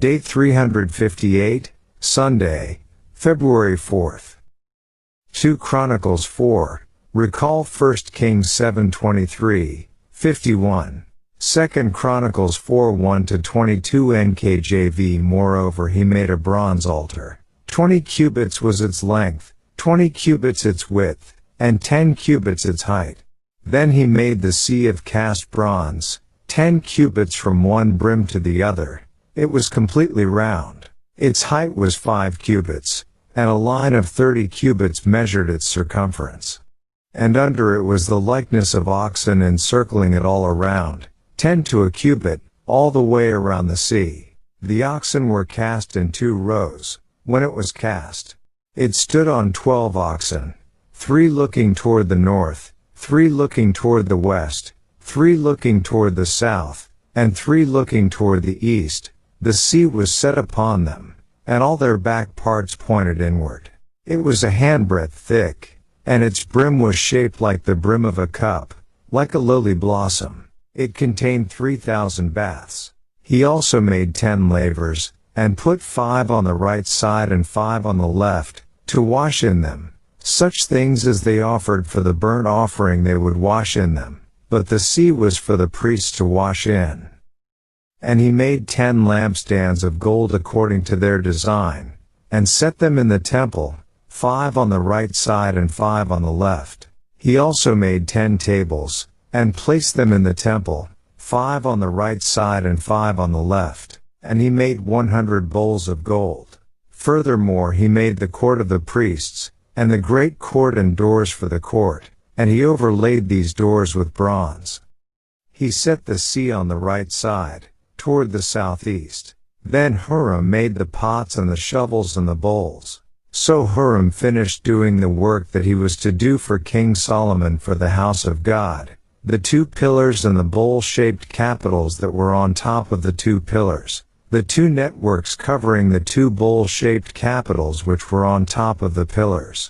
Date 358, Sunday, February 4th. 2 Chronicles 4, recall 1 Kings 7:23, 51. 2 Chronicles 4 1-22 NKJV. Moreover he made a bronze altar. 20 cubits was its length, 20 cubits its width, and 10 cubits its height. Then he made the sea of cast bronze, 10 cubits from one brim to the other. It was completely round. Its height was 5 cubits, and a line of 30 cubits measured its circumference. And under it was the likeness of oxen encircling it all around, 10 to a cubit, all the way around the sea. The oxen were cast in 2 rows. When it was cast, it stood on 12 oxen, 3 looking toward the north, 3 looking toward the west, 3 looking toward the south, and 3 looking toward the east. The sea was set upon them, and all their back parts pointed inward. It was a handbreadth thick, and its brim was shaped like the brim of a cup, like a lily blossom. It contained 3,000 baths. He also made 10 lavers, and put 5 on the right side and 5 on the left, to wash in them. Such things as they offered for the burnt offering they would wash in them, but the sea was for the priests to wash in. And he made 10 lampstands of gold according to their design, and set them in the temple, 5 on the right side and 5 on the left. He also made 10 tables, and placed them in the temple, 5 on the right side and 5 on the left. And he made 100 bowls of gold. Furthermore he made the court of the priests, and the great court and doors for the court, and he overlaid these doors with bronze. He set the sea on the right side, toward the southeast. Then Huram made the pots and the shovels and the bowls. So Huram finished doing the work that he was to do for King Solomon for the house of God, the 2 pillars and the bowl-shaped capitals that were on top of the 2 pillars, the 2 networks covering the 2 bowl-shaped capitals which were on top of the pillars,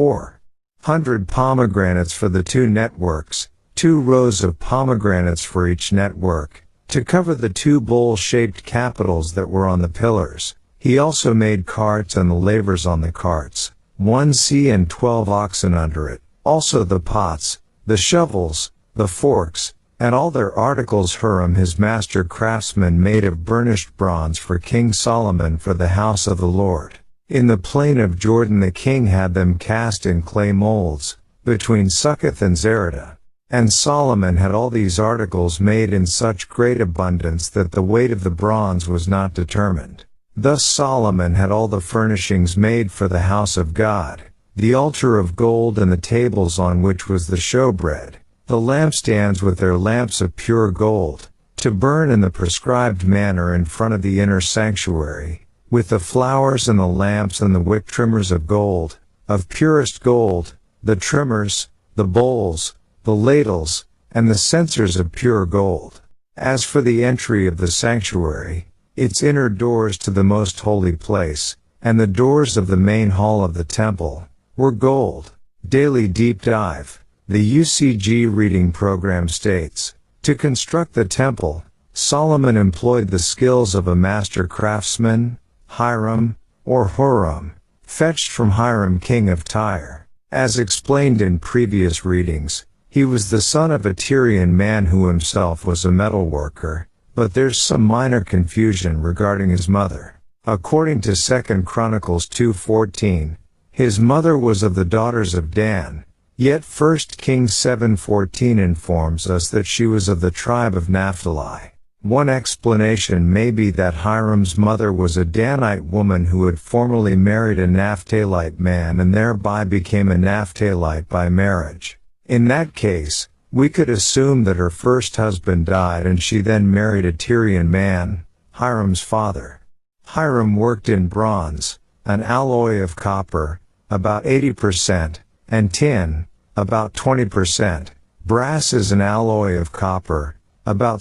400 pomegranates for the 2 networks, 2 rows of pomegranates for each network, to cover the 2 bowl-shaped capitals that were on the pillars. He also made carts and the lavers on the carts, 1 sea and 12 oxen under it, also the pots, the shovels, the forks, and all their articles Huram his master craftsman made of burnished bronze for King Solomon for the house of the Lord. In the plain of Jordan the king had them cast in clay molds, between Succoth and Zereda. And Solomon had all these articles made in such great abundance that the weight of the bronze was not determined. Thus Solomon had all the furnishings made for the house of God, the altar of gold and the tables on which was the showbread, the lampstands with their lamps of pure gold, to burn in the prescribed manner in front of the inner sanctuary, with the flowers and the lamps and the wick trimmers of gold, of purest gold, the trimmers, the bowls, the ladles, and the censers of pure gold. As for the entry of the sanctuary, its inner doors to the most holy place, and the doors of the main hall of the temple, were gold. Daily Deep Dive. The UCG reading program states, to construct the temple, Solomon employed the skills of a master craftsman, Hiram, or Huram, fetched from Hiram king of Tyre. As explained in previous readings, he was the son of a Tyrian man who himself was a metal worker, but there's some minor confusion regarding his mother. According to 2 Chronicles 2:14, his mother was of the daughters of Dan, yet 1 Kings 7:14 informs us that she was of the tribe of Naphtali. One explanation may be that Hiram's mother was a Danite woman who had formerly married a Naphthalite man and thereby became a Naphthalite by marriage. In that case, we could assume that her first husband died and she then married a Tyrian man, Hiram's father. Hiram worked in bronze, an alloy of copper, about 80%, and tin, about 20%. Brass is an alloy of copper, about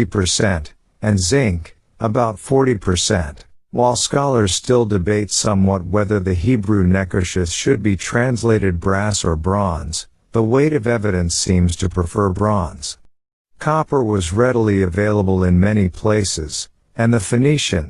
60%, and zinc, about 40%. While scholars still debate somewhat whether the Hebrew Nekosheth should be translated brass or bronze, the weight of evidence seems to prefer bronze. Copper was readily available in many places, and the Phoenicians,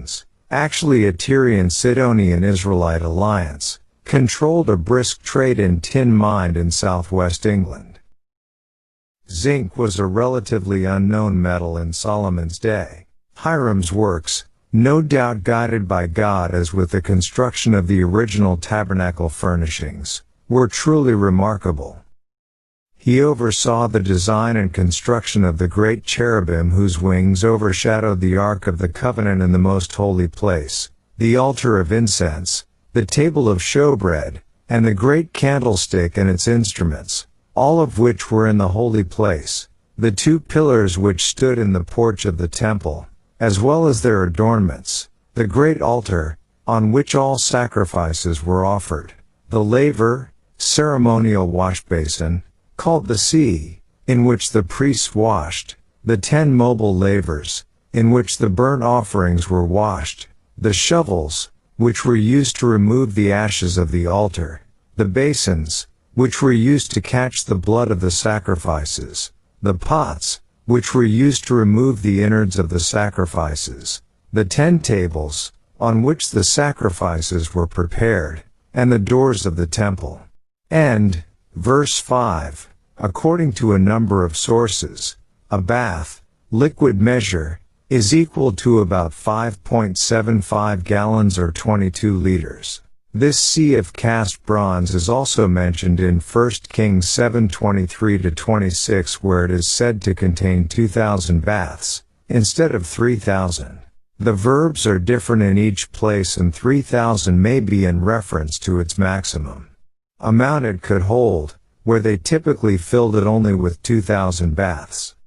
actually a Tyrian-Sidonian Israelite alliance, controlled a brisk trade in tin mined in southwest England. Zinc was a relatively unknown metal in Solomon's day. Hiram's works, no doubt guided by God as with the construction of the original tabernacle furnishings, were truly remarkable. He oversaw the design and construction of the great cherubim whose wings overshadowed the Ark of the Covenant in the most holy place, the altar of incense, the table of showbread, and the great candlestick and its instruments, all of which were in the holy place, the 2 pillars which stood in the porch of the temple, as well as their adornments, the great altar, on which all sacrifices were offered, the laver, ceremonial washbasin, called the sea, in which the priests washed, the 10 mobile lavers, in which the burnt offerings were washed, the shovels, which were used to remove the ashes of the altar, the basins, which were used to catch the blood of the sacrifices, the pots, which were used to remove the innards of the sacrifices, the 10 tables, on which the sacrifices were prepared, and the doors of the temple. And, verse 5, according to a number of sources, a bath, liquid measure, is equal to about 5.75 gallons or 22 liters. This sea of cast bronze is also mentioned in 1 Kings 7:23-26, where it is said to contain 2,000 baths, instead of 3,000. The verbs are different in each place, and 3,000 may be in reference to its maximum amount it could hold, where they typically filled it only with 2,000 baths.